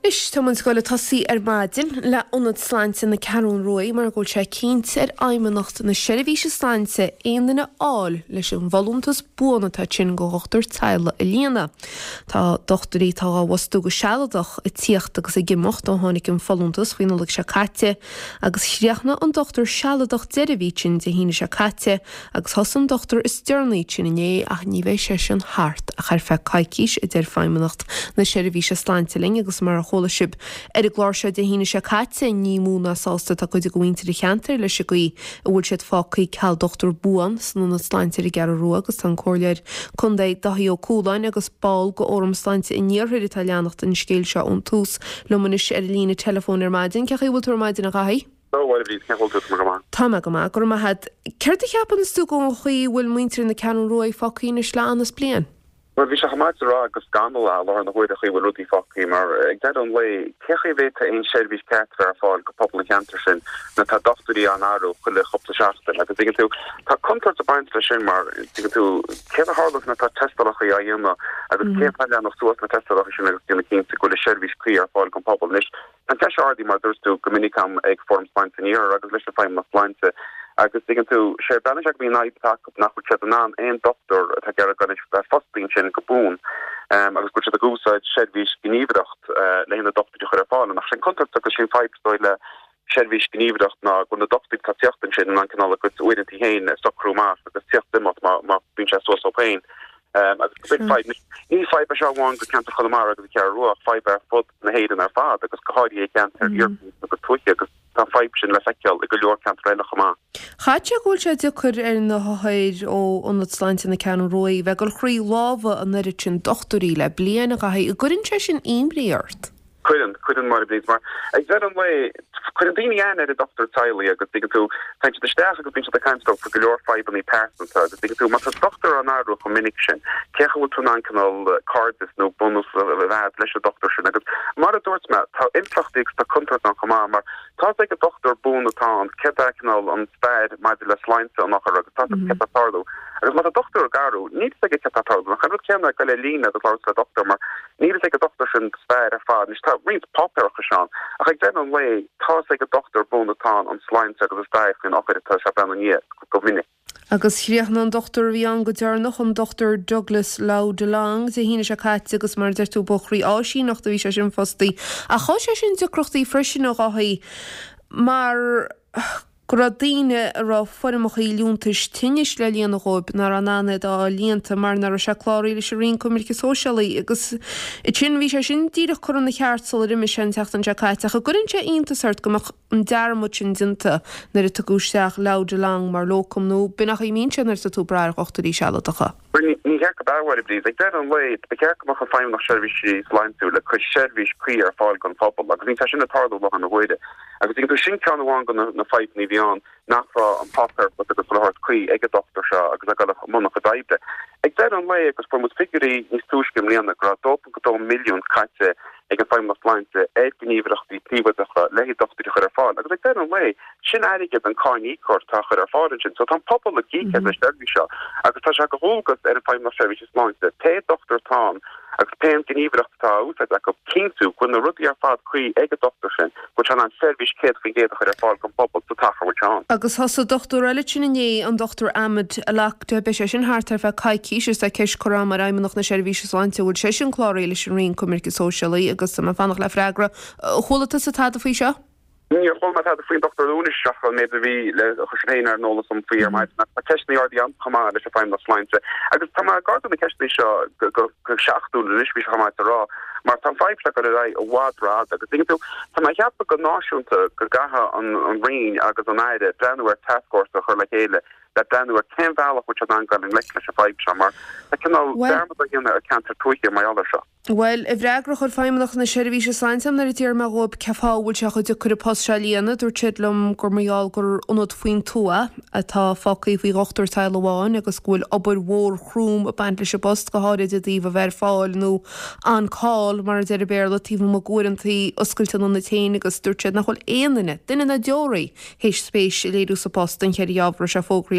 Is tá man scoile tasí maidin le onad sláinte na Carún Roy mar ggóil sé cínte aimimenacht na seirbhíse sláinte aonanna áil leis an bholúntas buana tá sin go hochttar teile a líana. Tá dochtarí tá wasú go seadach i tíocht agus i gimocht an tháinig an bholúntas faoinalaigh se caite agus chríochna an dochtar seadach deirbhísin de híine se caite agus thosan dochtar is dearnaí sin iné ach ní bheith sé sin hart a chuir fe caiicís i d feimimenacht na seirbhíse sláinte ling agus mar chola sib a glóirse de híine se caite ní múna sásta tá chuid go bhaintear cheantar leis go a bhfuil siad fácaí ceall dochtar buan san na sláintear i gar ru agus an cóirleir chun é dathí ó cúláin agus ball go orm sláinte i níorthir italianacht in scéil seo ón tús lumanis ar lína telefón ar maidin ceach bhfuil maidin a gaí? Tá me go má gur had ceir a cheapan stú go chuí bhfuil muintear na Carún Roy fácaí na sláánnas blian? Maar vi gemaakt agus scandal a lor na hoide chi rudi fakki maar ik dat on lei kechi wete een service cat fall public andersin na ta doctory an aro kulle op de schachten ik denk toe ta contract op eindstation maar ik denk toe ke hard na ta testalach ja jema agus ke nog so na testalach in king te kulle service clear fall public en ta hardy maar dus toe communicam ek forms pioneer agus list fine mas lines agus digan tú sé banach bí naid tak nach an ein doctor a gar gan fasting sin gobún agus go a goúsáid sévís gníomhreacht le a doctor chu fáil nach sin kontakt go sin feipstoile sévís gníomhreacht na gon na doctor tachten sin an canal go oidentí héin stockrú más agus tiocht mat má bín se so pein ní fiber se bháin go cantar chomara agus ce ruach fiber fud na héidir ar fád agus goáí cantar agus tuiche agus tá fibe sin le feiceal i go leor cantar eile chomá. Chaite gúil sé de chur ar na háid ó onad sláinte na Carún Roy bheith go chrí láha an nuiri sin dochtorí le blian a gaí i gurinn sé sin imbriart. Couldn't mar blis maar ik weet een way couldn't die aan de doctor Tyler agus dig to thanks de staff go bin de kanstop for glor five on the person so dig to mas doctor an aro communication kege wat toen aan kanal card is no bonus dat lesje doctor sin agus mar dorts ma ta infrachtig sta contract na koma maar ta ik a doctor boon aan ke kanal on spad maar de lines on nog agus ta ke tardo agus mat a doctor garo niet se ke tardo ma kan ken na lina de doctor maar niet se a doctor sin spad a fa rins popper geshaan. Ach ik den way tá ik a doctor bonatán an sláinte agus daif in op se ben go minnig. Agus chríochna an doctor bhí an go dearnach an Dr. Douglas Lau de Lang de híine se caite agus mar deirtú bochrí áisí nach do bhí se sin fostaí. A chá sé sin decrochtaí freisin nach áhaí mar gur daine ará forimach í lúntais tinis le líana hóib nar an anad á líanta mar nar se chláirí leis rin communice socialaí agus i sin bhí sé sin díadach chur na cheartsal riimi sin teachtan se caiiteach a gurinn sé iontasart gomach an dearmid sin dinta nar a gúisteach Lau de Lang mar locum nó binach í mín sin ar sa tú brair ochtarí sealadacha. Ní hecha dáhhair blís ag dead an le be ceach a feim nach seirbhísí sláintú le chu seirbhís cuí ar fáil gan pobl agus ní sin atardal le an na bhide agus tú sin cean bháin gan na feip ní bhíán nachrá an popper wat agus hart cuí ag a doctor se agus a gal mna go daibde. Ag dead an le agus form figurí ní túiscim líanana gra dó milliún caiite ag an feim sláinte gníomhreachtí tíhacha le doctor chu ar fáil agus ag dead an le sin aige an cáí cór tá chu ar fáin sin so tá pobl le gí le seirbhí se agus tá se go hógus ar an feim services sláinte té doctor Tom agus pean gníomhreachttá úsait a go kingú chun na rudí ar fád chuí ag a doctor sin go an service céad fin géad chu ar fáil gan pobl sa tacha agus has a doctor eile sin inné an Dr. Ahmed Alachta be sé sin hátar fe caiicíis a ceis chorá mar aimimeach na seirbhíse sláinte bhfuil sé sin chláirí leis sin rion communice socialaí agus sama fannach le freigra cholatas sa tá a fao seo? Níor chol mat fon Dr. Lúnis seach mé a bhí le chunéar nóla som fíar maid na ceisní ardí an chamá leis a feim na sláinte agus tá gardan na ceisní seo go seachtú leis bhí chamáid rá mar tá feipse go ra a bhádrá agus ding tú tá cheappa go náisiúnta go gatha an riin agus an aide brenuir taskforce a chur le chéile le brenuir céimhhealach which an gan le leis a feipse mar tá cinál dermad a gine a cantar tuiche mai alla seo. Well, i bhreagra chur feimimeach na seirbhíse sláintam nar tíar me rob ceáhúil se chuide chur post se líana dúir tidlumm gur maiall gur onad faoin tua atá fácaí bhí ochtar teil amháin agus gúil obair mhór chrúm a baint leis a post go háid a dtíh a bheit fáil nó an cáil mar de a béir le tíh mo gúirantaí oscailtan na téine agus dúirtead nach chuil éanaine duine na deoraí hééis spéis i léadú sa post an cheir jabhra se fógraí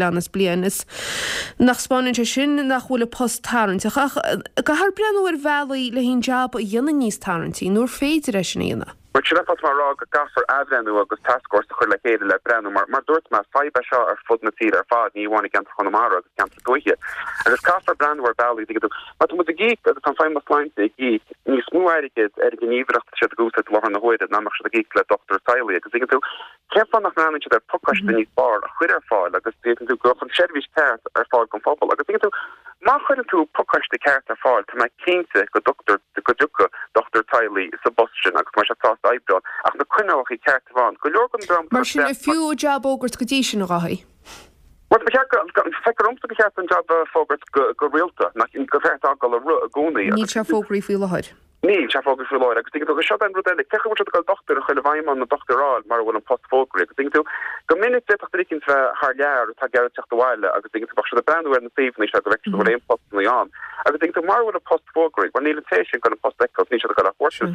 anas blianas nach Spáin sin nach bhfuil post tarintach go har breanúir bhealaí le hín job a dhéana níos tarintí nuair féidir éis sinna. Mar pas mar rá a gafar adrenú agus taskforce chuir le chéile le brenn mar dúirt me feibe seo ar fud na tí ar fád níháinna gan chunamara agus gan goige. Agus gafar brandhar bailí dig mat mu a geek agus an feim leinte geek ní smúaigeid gníomhreacht sé gúsa le na hoide ná mar se a geek le Dr. Tiley agus tú cefan nach manager ar podcast ní bar a chuir ar fáil agus tú go an service ceart ar fáil go fphobal agus tú má chuir tú podcast de ceart ar fáil tá me cénte go Dr. Tiley sa Boston agus mar se Ibron ach na cuineach í ceart bháin go leorgan drom mar sin a fiú job ógurt go dtí sin a rahaí. Wat fekeromste beart an job fogert go realta nach in gover a goni. Ní se fógraí fi leid. Ní se fógur fi leid, agus go se an rudelle ke go dochter chuile bhaimán na doctorál mar bhfuil an postfógri. Go minute rikin fe haar jaar tá ge techtile agus se de brandwer na féf ní se go go éon post an. agus mar bhfuil a postfógri, war nítation go an postecos ní go a for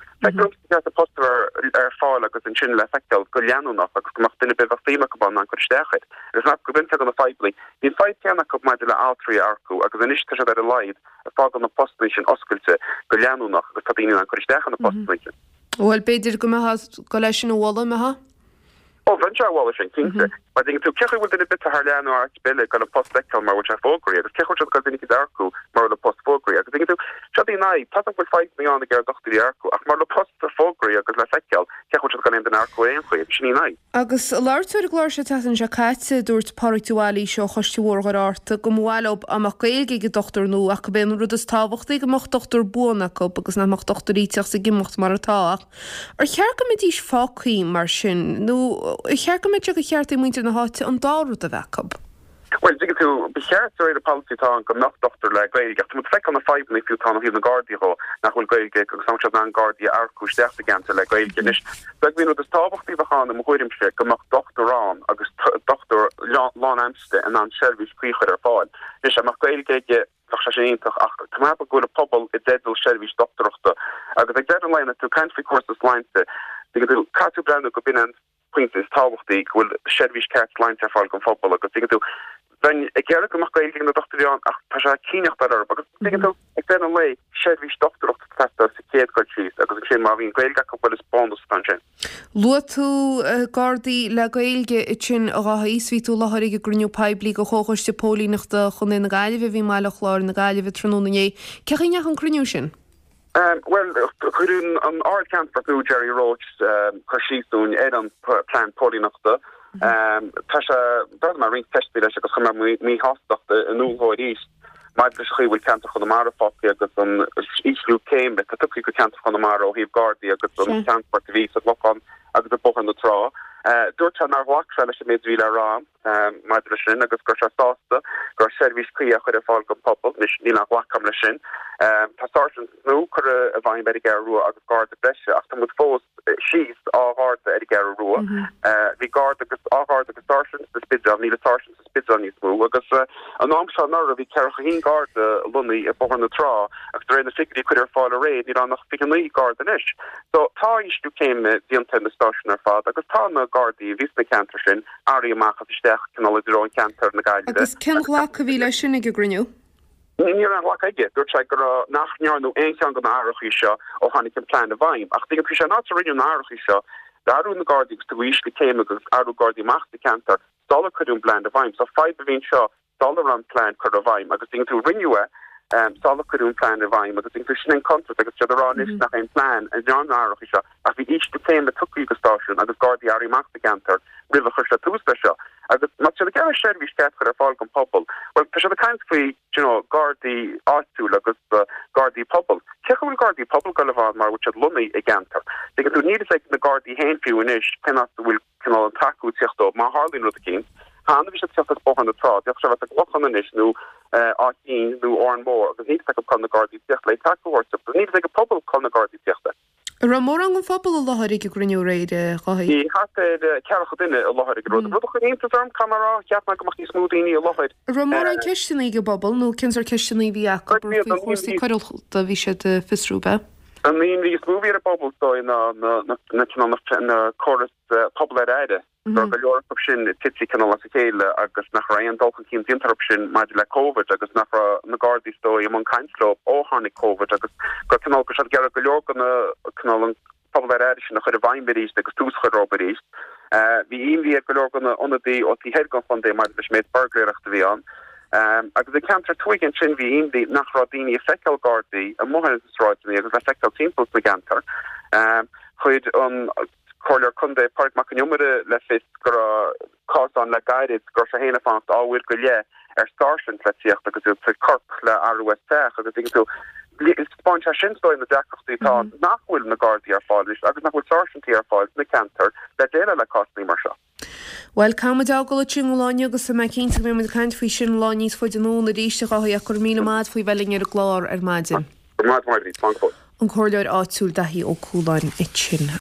a post ar fáil agus an sin le fekel go leanúnach agus goach duine be féime go ban an chu stechid. Gus na go bin an a feibli. Dín feit ceannach go mai le altri arcu agus an iste se a leid a fá an na poststation oskulte go leanúnach agus cadíine an chu stechan na poststation. Well beidir go go leis sin bhla me ha? Van wall kingse. Maar denk tú cechu wil bit haar lean art bille gan a postlectal mar a fógri, agus cechu go dinnig arcu mar le postfógri. Agus denk tú chadi nai pat go 5 million ge dochtti arcu ach mar le post fógri agus le fekel cechu gan den arcu ein chu sní nai. Agus láirú glóir se tan se caiite dúirt parituálí seo chostiúgar áta go mháil op amach gaige go dochtar nó ach go ben rud is tábhachtta go mocht dochtar buna go agus na mocht dochtaríteach sa gimocht mar atáach. Ar chear go mit dís fáí mar sin nó chear go mit go cheart muinte na háte an dáú a bhecob. Well dig tú beart a policytá go nach dochtar le gaige mu fe an a 5 fiútá hí na Guardiaho nachhfuil gaige go sam an Guardia arcú steachta gananta le gaige nis. Be hí is tábhachtí bachan am chuirimse go nach doctorrán agus doctor lá amste an an service cuichar ar fáil. Nis amach gaige séintach ach tá go a pobl i dedul service doctorachta agus ag dead leine tú country courses leinte dig catú brand go bin point is tábhachtí bhfuil service ceart leinte ar fáil go fphobal agus dig tú ben ik ga go mag gaige na dochtar ach tá se cíneach ar agus dig tú ag den an lei service doctorachta testa sa céad go tríos agus sé má hín gailga go bhfuil is bonus fan sin. Lu tú Gardaí le gailge i sin a ráís ví tú láthir go grniú peblií go chochaiste pólínachta chun na gaiileh bhí meile chláir na gaiileh trónané. Ceach an cruniú sin? Well, chuún an ard camp for Jerry Roach chuisiún an plan pólínachta. Tá mar ring testí leis agus chumar mí hasachta an núhóid íst. Maid le chuhfuil cantar chun mar fáci agus an íslú céim le tuí go cantar chun mar ó híh Guardia agus an transport ví a loán agus a bochan na rá. Dúirt nar bhhaach leis mé víle rám maid le sin agus gur sásta gur service cuia chuir a fáil go pobl ní nach bhhacham le sin. Tá sergeant nó chur a bhain be garú agus Guard breise ach tá mu fós síos áharta ar garú. Bhí Guard agus áhard agus sergeant de spidal ní sergeant sa spidal níos mú agus an am se nar a bhí cecha hín Guard lunaí a bochan na rá agus do na fií chuir ar fáil a réid ní an nach fi an Guard an is. So tá istú céim dieanta na station ar fád agus tá na Guardi ví na cantar sin áí amachchas isteach canrón cantar na gaiide. Agus cinhla go bhí lei sinna go grniú? Ní an lá aige, dúirt se gur nachnearnú ein go árachaí seo ó hánig an plán a bhaim. Ach dig fi se ná a riú árachaí seo, darú na Guardi gus tuíisle céim agus arú Guardi machta cantar, dal chuún plan a bhaim, so 5 a bhín seo dal an plan chu a bhaim, agus ding tú rinue sal chuún plan a bhaim, agus ding tú sin an contract agus rá is nach ein plan a John árachaí seo, ach bhí ísle céim le tuí go stáisiún agus Guardi arí machta cantar, rifa chu se tústa seo. Agus mat se gar service cat chu a fáil go pobl. Well tá se a kaint fao Guardi áú agus Guardi pobl. Cechuil Guardi pobl go lehád mar bhil lunaí i gantar. Dig tú ní na Guardi hen fiú inis penna bhfuil an taú tiochtó má hálín ru a cín. Hanna bhí se tiocht bochan na trá, deach se a glochan inis nó ácín nó orn mór, agus ní chu na Guardi tiocht le taúhirta, ní a pobl chu na Guardi tiochta. Ra mór an fphobal a láthir go grniú réide chaí. Í hat cecha duine a láthir go ru chu intarm camera ceapna go í smúdaíní a láthir. Ra mór an ceistena go bobbal nó cinar ceistena bhí a chuí chuilta bhí sé de fisrúbe. I mean, these movie a bubble so in na chorus popular ide. Go Europe sin titsi canal scale agus nach Ryan Dolphin teams interruption mad le COVID agus nach na Gardi story among Kanslo ó hannig COVID agus go canal go gar go York na canal popular ide nach chuir Weinberries agus túschoberies. Vi vi go on the o die hergon van de mad besmet burgerrecht vi aan. Agus de cancer twigin sin vi the nach Rodini fecal Gardi a mo ni agus fecal team na ganter. Chuid on Corler Kunde Park Macnumere le fist go cost on le guided go hena fan all go le starchen letcht agus cork le ROS agus think to sponge sinsto in the deck of the town nachhul na Gardi fall agus nachhul starchen fall na canter le dé le cost ni mar. Well kam da go tsingáine agus sem cin mé me kaint fao sin láníos foiid an nóna ríiste go a chu míle mád faoi bheling ar a glár ar maidin. An choirleir áúil dahí ó cúláin it sin.